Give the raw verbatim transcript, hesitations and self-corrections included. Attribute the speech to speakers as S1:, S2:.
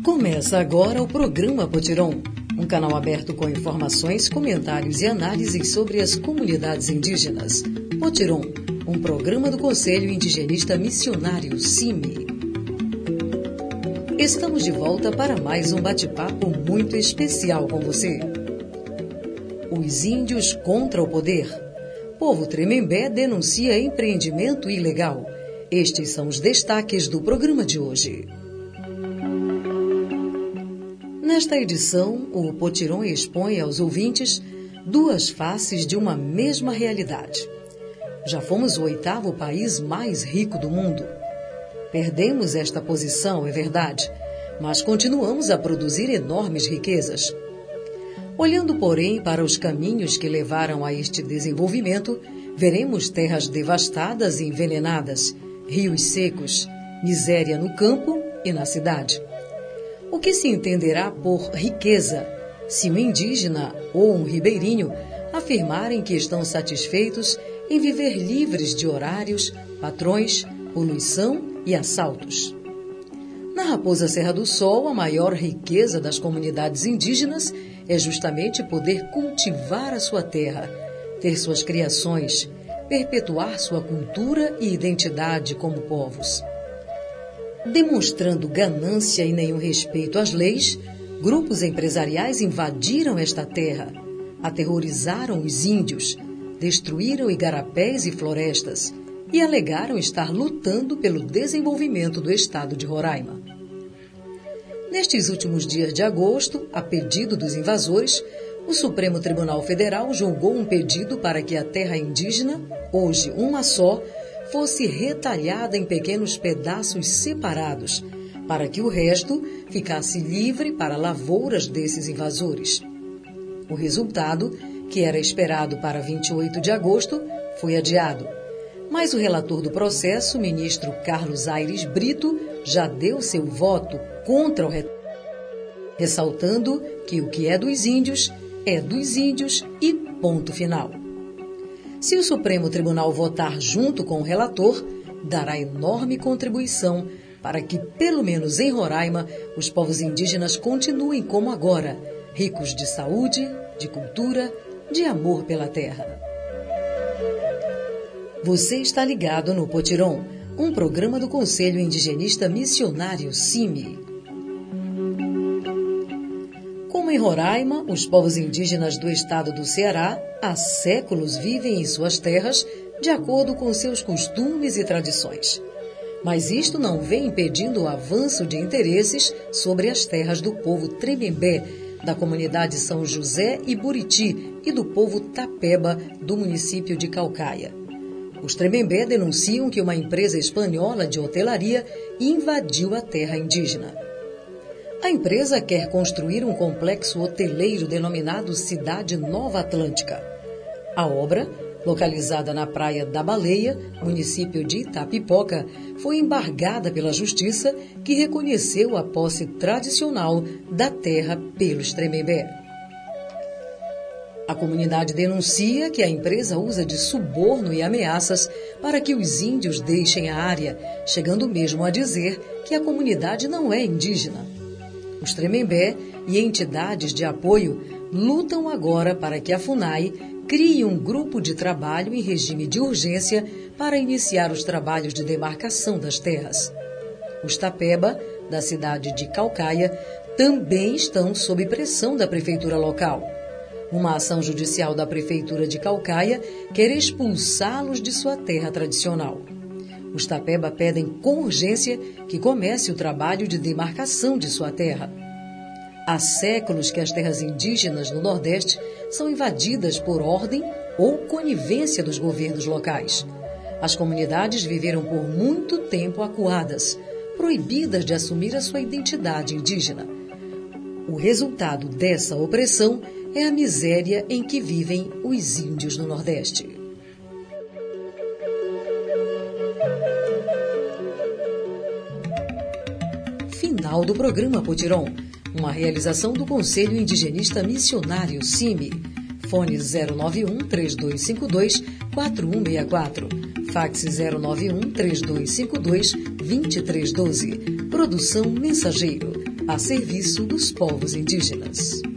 S1: Começa agora o programa Potiron, um canal aberto com informações, comentários e análises sobre as comunidades indígenas. Potiron, um programa do Conselho Indigenista Missionário, C I M I. Estamos de volta para mais um bate-papo muito especial com você. Os índios contra o poder. Povo Tremembé denuncia empreendimento ilegal. Estes são os destaques do programa de hoje. Nesta edição, o Potiron expõe aos ouvintes duas faces de uma mesma realidade. Já fomos o oitavo país mais rico do mundo. Perdemos esta posição, é verdade, mas continuamos a produzir enormes riquezas. Olhando, porém, para os caminhos que levaram a este desenvolvimento, veremos terras devastadas e envenenadas, rios secos, miséria no campo e na cidade. O que se entenderá por riqueza se um indígena ou um ribeirinho afirmarem que estão satisfeitos em viver livres de horários, patrões, poluição e assaltos? Na Raposa Serra do Sol, a maior riqueza das comunidades indígenas é justamente poder cultivar a sua terra, ter suas criações, perpetuar sua cultura e identidade como povos. Demonstrando ganância e nenhum respeito às leis, grupos empresariais invadiram esta terra, aterrorizaram os índios, destruíram igarapés e florestas e alegaram estar lutando pelo desenvolvimento do estado de Roraima. Nestes últimos dias de agosto, a pedido dos invasores, o Supremo Tribunal Federal julgou um pedido para que a terra indígena, hoje uma só, fosse retalhada em pequenos pedaços separados, para que o resto ficasse livre para lavouras desses invasores. O resultado, que era esperado para vinte e oito de agosto, foi adiado. Mas o relator do processo, ministro Carlos Aires Brito, já deu seu voto contra o retalho, ressaltando que o que é dos índios é dos índios e ponto final. Se o Supremo Tribunal votar junto com o relator, dará enorme contribuição para que, pelo menos em Roraima, os povos indígenas continuem como agora, ricos de saúde, de cultura, de amor pela terra. Você está ligado no Potiron, um programa do Conselho Indigenista Missionário, C I M I. Como em Roraima, os povos indígenas do estado do Ceará há séculos vivem em suas terras de acordo com seus costumes e tradições. Mas isto não vem impedindo o avanço de interesses sobre as terras do povo Tremembé, da comunidade São José e Buriti e do povo Tapeba, do município de Caucaia. Os Tremembé denunciam que uma empresa espanhola de hotelaria invadiu a terra indígena. A empresa quer construir um complexo hoteleiro denominado Cidade Nova Atlântica. A obra, localizada na Praia da Baleia, município de Itapipoca, foi embargada pela Justiça, que reconheceu a posse tradicional da terra pelos Tremembé. A comunidade denuncia que a empresa usa de suborno e ameaças para que os índios deixem a área, chegando mesmo a dizer que a comunidade não é indígena. Os Tremembé e entidades de apoio lutam agora para que a FUNAI crie um grupo de trabalho em regime de urgência para iniciar os trabalhos de demarcação das terras. Os Tapeba, da cidade de Caucaia, também estão sob pressão da prefeitura local. Uma ação judicial da prefeitura de Caucaia quer expulsá-los de sua terra tradicional. Os Tapeba pedem com urgência que comece o trabalho de demarcação de sua terra. Há séculos que as terras indígenas no Nordeste são invadidas por ordem ou conivência dos governos locais. As comunidades viveram por muito tempo acuadas, proibidas de assumir a sua identidade indígena. O resultado dessa opressão é a miséria em que vivem os índios no Nordeste. Final do programa Potiron, uma realização do Conselho Indigenista Missionário, C I M I. Fone zero nove um, três dois cinco dois, quatro um seis quatro. Fax zero nove um, três dois cinco dois, dois três um dois. Produção Mensageiro. a serviço dos povos indígenas.